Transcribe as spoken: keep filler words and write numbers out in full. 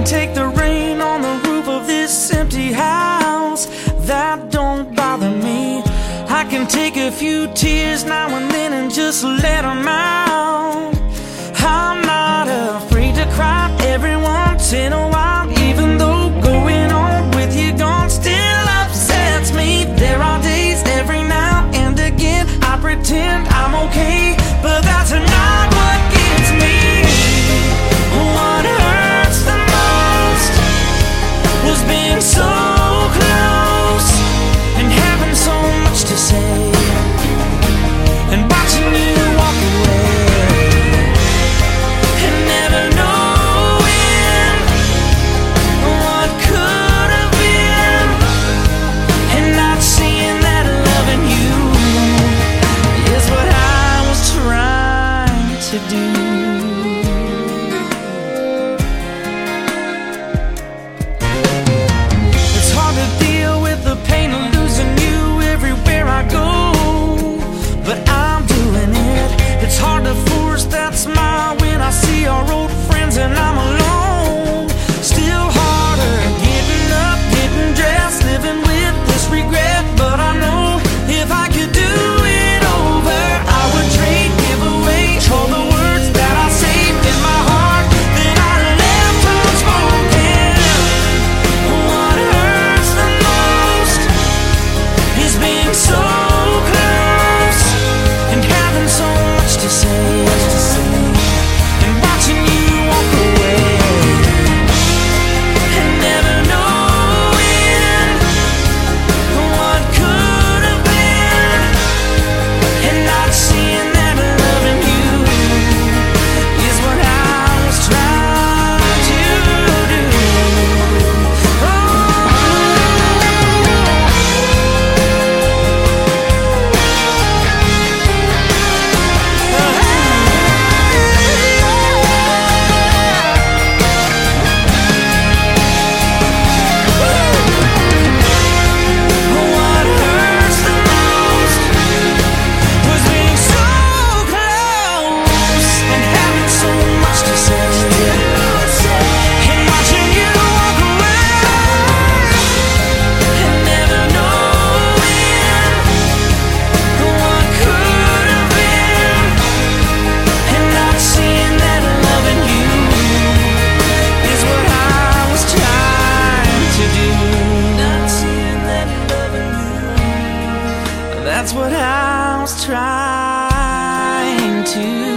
can take the rain on the roof of this empty house. That don't bother me. I can take a few tears now and then and just let them out. I'm not afraid to cry every once in a while, even though going on with you gone still upsets me. There are days every now and again I pretend I'm okay, but that's not what gets me. What hurts the most was being so close and having so much to say, and watching you walk away, and never knowing what could have been, and not seeing that loving you is what I was trying to do. It's hard to deal with the pain of losing you everywhere I go, but I'm doing it. It's hard to force that smile when I see our old friends and I'm alone. Still harder getting up, getting dressed, living with this regret. But I know if I could do it over, I would trade, give away all the words that I saved in my heart that I left unspoken. What hurts the most is being so close and having so much to say, and watching you walk away, and never knowing what could have been, and not seeing that loving you is what I was trying to do. What hurts the most was being so close and having so much to say, and watching you walk away, and never knowing what could have been, and not seeing that loving you is what I was trying to do. Not seeing that loving you, that's what I was trying to